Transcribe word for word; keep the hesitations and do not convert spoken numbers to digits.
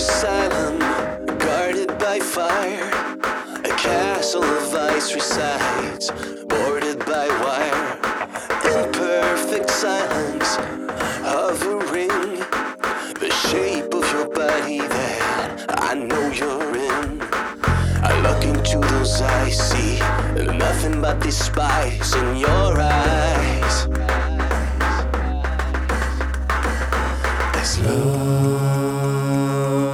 asylum, guarded by fire. A castle of ice resides, boarded by wire. In perfect silence, hovering, the shape of your body that I know you're in. I look into those eyes, see nothing but despise in your eyes.